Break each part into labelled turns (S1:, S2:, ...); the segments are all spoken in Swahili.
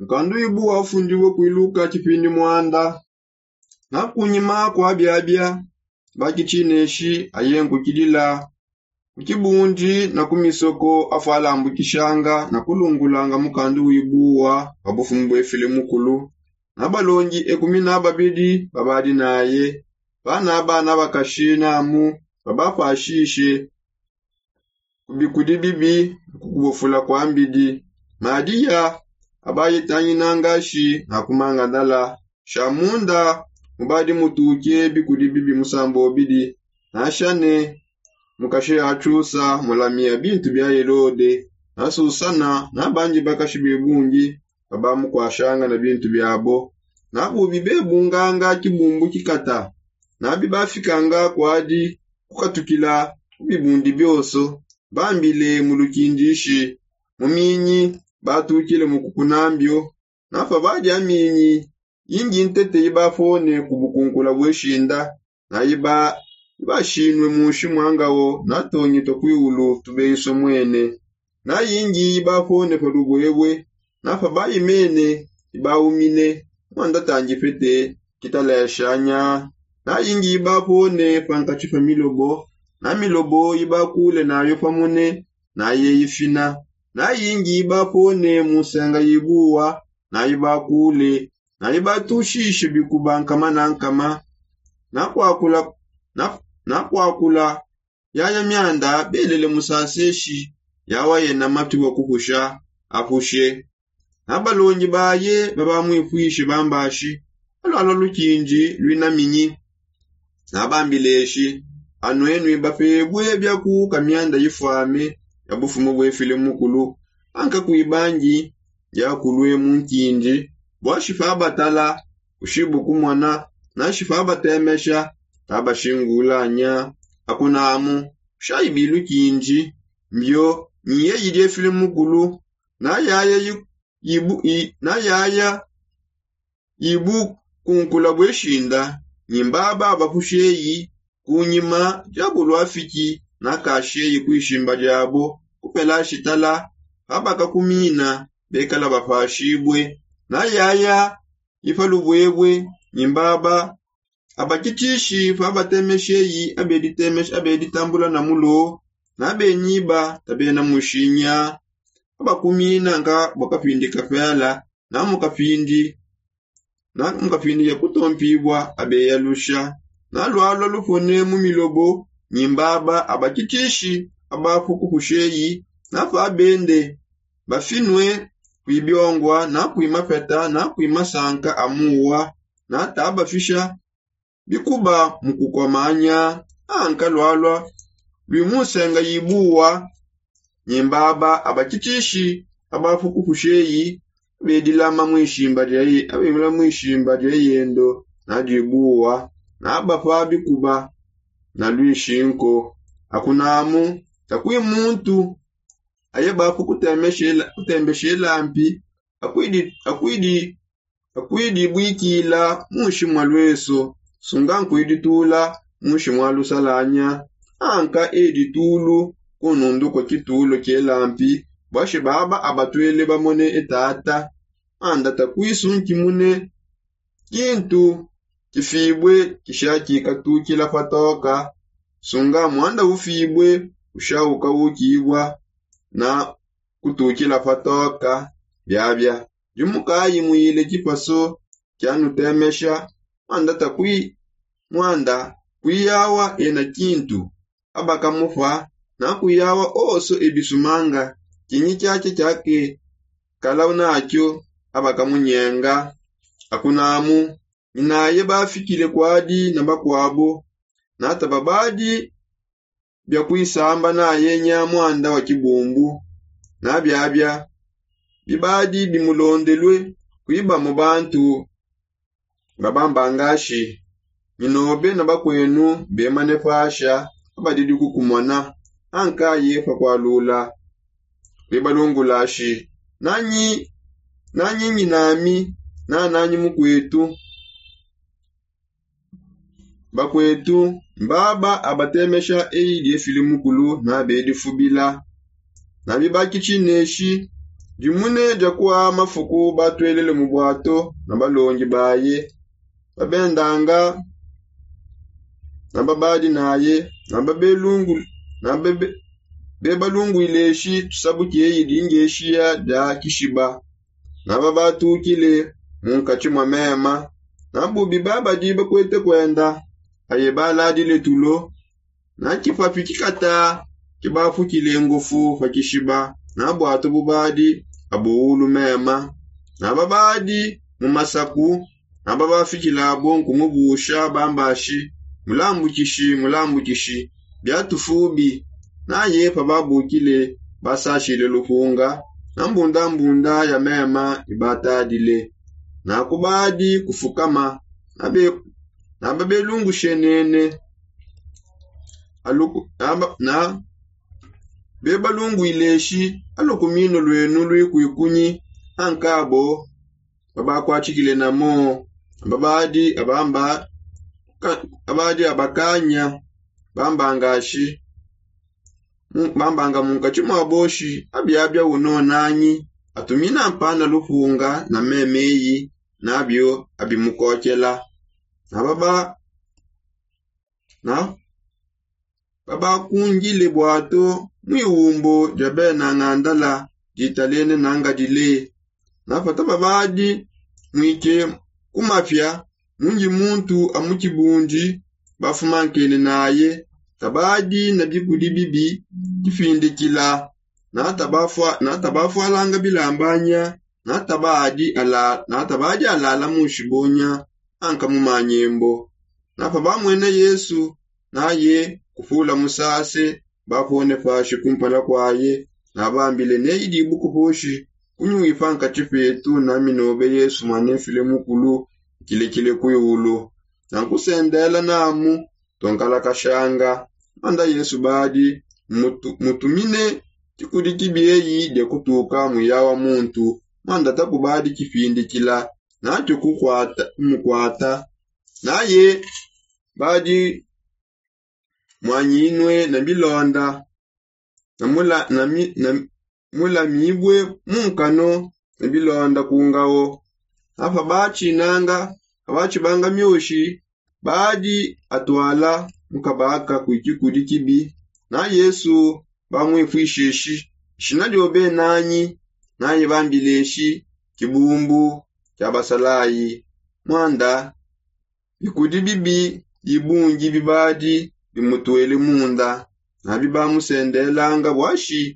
S1: Nkandu ibu afundiwe kuiluka chipindi mwanda. Na kunyima kwa biabia. Baki chineshi ayengu kidila. Kukibundi na kumisoko afala ambukishanga na kulungulanga mukandu ibuwa babufumbwe file mukulu. Na balongi ekumina babidi babadi naye. Bana bakashina mu babafa ashishe. Kubikudi bibi kukubofula kwa mbidi. Madia abaye tanyi nangashi na kumanga dala. Shamunda mubadi mutuke bikudi bibi musambo bidi. Nashane mukashe achusa mulamia bintu bya Herode. Nasusana nabanji bakashibe bungi babamu kwa shanga na bintu byabo. Nabu bibe bunganga kibumbu kikata. Nabi bafikanga kwadi kukatukila bibundi byoso. Bambile mulukindishi muminyi batukile mukukunambyo. Nafa baji aminyi ingi ntete ibafone kubukunkula bweshinda. Na ibashinwe mushi mwangawo natonyi tokwiulu tubeiso mwene. Na ingi ibafone palubwewe. Nafa bayi mene ibaumine mwanda tanjipete kitala ya shanya. Na ingi ibafone pankachifa milobo. Na milobo ibakule na yopamune na yeifina. Na ingi ibafone musenga yibuwa na ibakule. Na ibatushishe bikubankama na nkama. Na kwakula yaya myanda belele musaseshi yawaye na matuwa kukusha apushe. Na balonji baye baba mwifwishe bambashi. Alwala lukinji luinaminyi. Na bambileshi. Anuenu ibafebwe byaku kamyanda yifame yabufumu bwefile mukulu. Anka kuibanji yakulwe munkinji. Bwashifa batala ushibu kumwana. Na shifa batemesha tabashingulanya. Akunamu shaibilu kinji mbyo niye yidye file mukulu. Na yaya yibu kunkula bweshinda. Nyimbaba abapusheyi kunyima jabulu afiki na kasheyi kuishimba jabo kupela shitala habaka kumina bekala bafashibwe. Na yaya ifalubwebwe nyimbaba abakitishi fabatemesheyi abeditambula na mulo. Na benyiba tabena mushinya abakumina nga bakapindi kafela na mukapindi ya kutompibwa abeyalusha. Na lwalo lufone mumilobo nyimbaba abakitishi abafuku kusheyi na fabende bafinwe kuibyongwa na kuimafeta na kuimasanka amuwa. Na tabafisha bikuba mukukomanya anka lwalwa lwimusenga yibuwa nyimbaba abakitishi abafuku kusheyi bedilama mwishimba lya yendo na jibuwa. Na abafa bikuba na lwishinko. Akunamu takui muntu ayebafu kutembeshe lampi akwidi bwikila mushi mwalweso. Sunganku iditula mushi mwalusalanya. Anka editulu kunundu kwa kitulo kye lampi. Bwashi baba abatwele bamone etata. Anda takui sunki mune kintu kifibwe kishaki katukila fatoka. Sunga mwanda ufibwe ushauka ukibwa na kutukila fatoka byabya. Jumukayi muile kipaso kyanu temesha. Mwanda kuyawa ena kintu abaka mufa na kuyawa oso ebisumanga kinyi chake kalau nakyo abaka munyenga. Akunamu inaye bafikile kwadi na bakwabo. Na tababadi bya kuisamba na yenya mwanda wa kibumbu. Na byabya bibadi bimulondelwe kuiba mu bantu babambangashi. Ninobe na bakwenu bemanefasha abadidi kukumwana. Anka yefa kwa lula bebalongulashi. Nanyi nyinami na nanyi mukwetu bakwetu mbaba abatemesha eidi efili mukulu na bedi fubila. Na bibaki chineshi Jimune jakuwa mafuku batwelele mu bwato na balongi baye babendanga na babadi naye na babelungu na bebalungu ileshi tusabukiye idingeshiya da kishiba na babatukile munkachi mwa mema na bubi baba diba kwete kwenda aye baladile tulo na kifafi kikata kibafu kilengofu fakishiba na bwato bubadi abuulu mema na babadi mumasaku na babafikila bonku mubusha bambashi mulambukishi byatufubi na yepa babukile basashile luhunga na mbunda ya mema ibatadile na kubadi kufukama na babelungu shenene na bebalungu ileshi alukumino lwenu lwikuikunyi ankabo babakwachikile namo babadi abakanya bambanga munkachi mwaboshi abyabya uno nanyi atumina mpana luhunga na memeyi nabyo abimukokela na baba kungile bwato mwiwumbo jabe na ngandala jitalene nanga dile na fata babadi mwike kumafya munji muntu amukibunji bafumankene naye tabadi na bikudi bibi kifindikila na tabafu alanga bilambanya na tabadi alala mushibonya anka mumanyembo na paba mwene Yesu naye kufula musase bapone fashi kumpala kwaye na bambile neidi bukuhoshi kunyuifanka chifetu na minobe Yesu manefile mukulu kile kuyulu na kusendela namu tonkala kashanga manda Yesu badi mutumine chikudi kibiyeyi de kutuka muyawa muntu manda takubadi kifindi kila na mukwata naye badi mwanyinwe na bilonda na mula mibwe munkano na bilonda kungawo apa abachi banga myoshi badi atwala mukabaka kuikikudi kibi na Yesu bamwifwisheshi shinajobe nanyi naye bambileshi kibumbu kyabasalayi mwanda bikudi bibi ibungi bibadi bimutwele munda na bibamusendelanga bwashi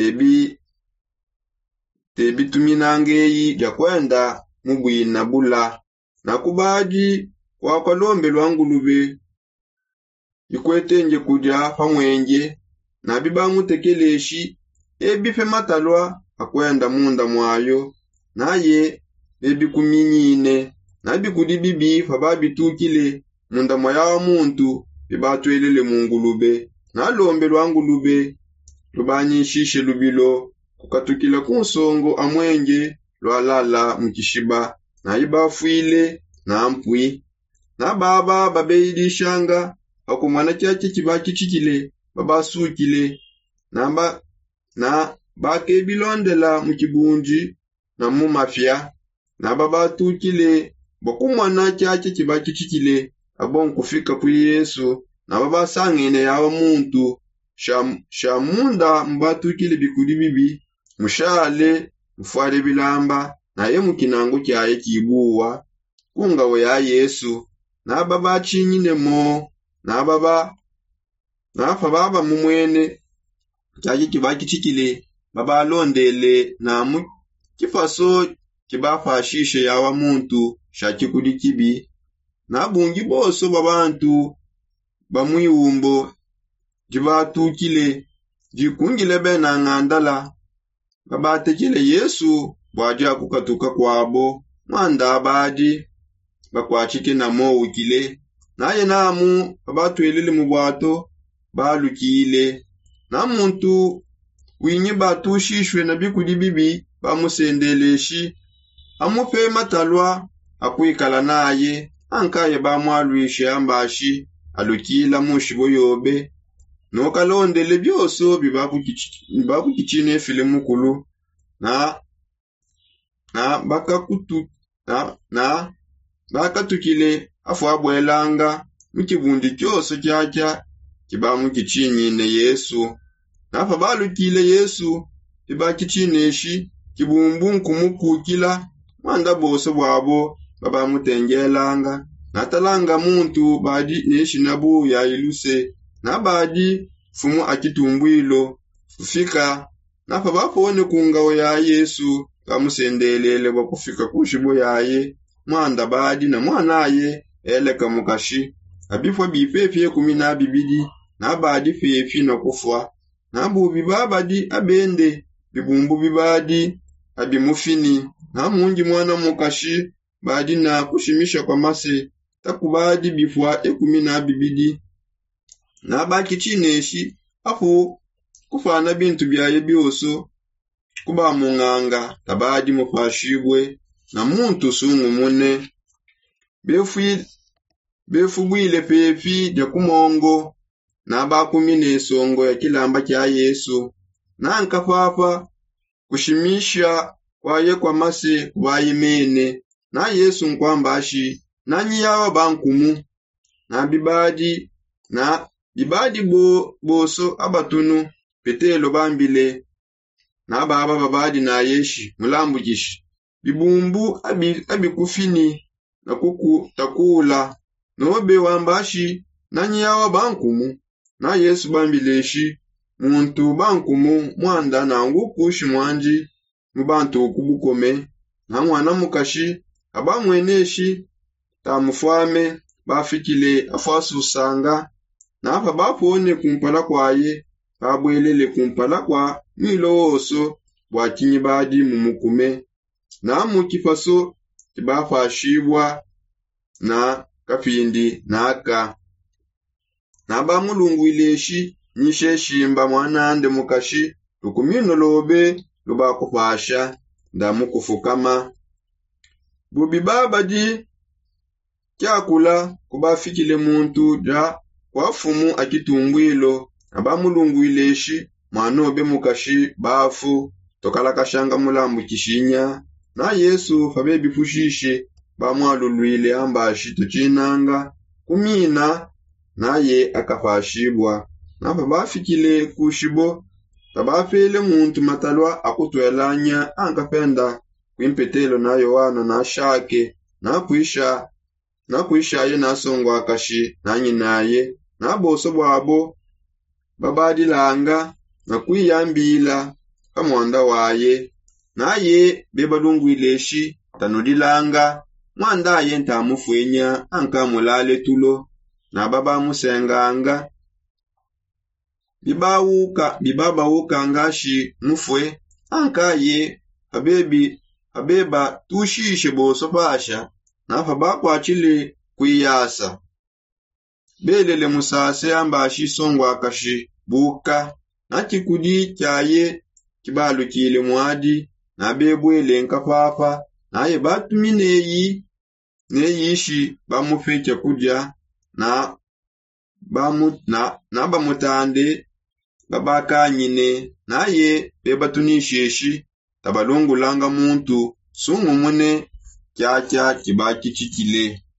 S1: tebi tuminangeyi jakwenda mubwina bula na kubadi kwakalombe lwangulube ikwetenje kudya pamwenje na bibamutekeleshi ebife matalwa akwenda munda mwayo naye bebikuminyine na bikudi bibi fababitukile munda mwayawa muntu bibatwelele mungulube na lombe lwangulube lubanyishishe lubilo kukatukila kunsongo amwenje lwalala mukishiba na ibafuile na mpwi na baba babeidishanga akumwana chache kibaki chikile babasukile na bakebilondela mukibunji na mumafya na babatukile bokumwana chache kibaki chikile abon kufika ku Yesu na babasangene yawa muntu shamunda mbatukile bikudi bibi mushale mufwale bilamba na ye mukinango kyaye kibuwa kungawe ya Yesu na baba chinyine mo na baba mumwene kyaje kibaki chikile baba londele na mu kifaso kibafashishe yawa muntu shakikudi kibi na bungi boso babantu bamwiwumbo jibatukile jikungile bena ngandala babatekile Yesu bwaja kukatuka kwabo mwanda abadi bakwachike na mowukile naye namu babatwelele mu bwato balukile na muntu winyi batushishwe na bikudi bibi bamusendeleshi amupe matalwa akwikala naye ankaye bamwalwishe ambashi alukila mushibo yobe nokalondele byoso bibakukichine file mukulu na na bakatukile afu abwelanga mukibundi kyose kyakya kiba mukichinyine Yesu. Nafa balukile Yesu kiba kichineshi kibumbu nkumukukila mwanda bose bwabo baba mutengelanga natalanga muntu badi neshi nabu ya iluse na badi fumu akitumbwilo kufika nafa bapone kungawo ya Yesu kamusendelele bakufika kushibo yaye mwanda badi na mwanaye eleka mukashi abifwa bifefye 12 na badi fefi na kufwa na bubi babadi abende bibumbu bibadi abimufini na mungi mwana mukashi badi na kushimisha kwa mase takubadi bifwa 12 na baki chineshi afu kufana bintu byaye byoso kuba munganga tabadi mufashibwe na muntu sungu mune befubwile fefi de kumongo na bakumine songo ya kilamba kya Yesu na nkafafa kushimisha kwaye kwa mase kubayimene na Yesu nkwambashi na nyiyawa bankumu na bibadi boso abatunu petelo bambile na baba babadi na yeshi mulambujishi bibumbu abikufini na kuku takula nobe wambashi na nyiyawa bankumu na Yesu bambileshi muntu bankumu mwanda na ngukushi mwanji mubantu kubukome na mwana mukashi abamweneshi tamufwame bafikile afasu usanga na apa bapone kumpala kwaye babwelele kumpala kwa miloso bwakinyi badi mumukume na mukifaso kibafashibwa na kapindi naka na bamulungu ileshi nyisheshimba mwanande mukashi lukumino lobe lubakufasha ndamukufukama bubi babadi kyakula kubafikile muntu ja kwafumu akitumbwilo abamulungu ileshi mwanobe mukashi bafu tokalakashanga mulambu kishinya na Yesu fabe bifushishe bamwalulwile ambashi tuchinanga kumina naye akafashibwa nafa bafikile kushibo tabafele muntu matalwa akutwelanya ankapenda kwimpetelo na Yohana na shake na kuisha ye nasongwa akashi nanyi naye na boso bwabo babadilanga na kwiyambila kamwanda waye naye bebalungu ileshi tanudilanga mwanda ye ntamufwenya ankamulale tulo na baba musenganga bibaba wukangashi mufwe ankaye abeba tushishe boso basha nafa bakwachile kwiyasa belele musase ambashi songwa akashi buka na kikudi kyaye kibalukile mwadi na bebwele nkafafa naye batumineyi neyishi bamufecha kudya na bamutande babakanyine naye bebatunisheshi tabalungulanga muntu sungu mune kyakya kibaki chikile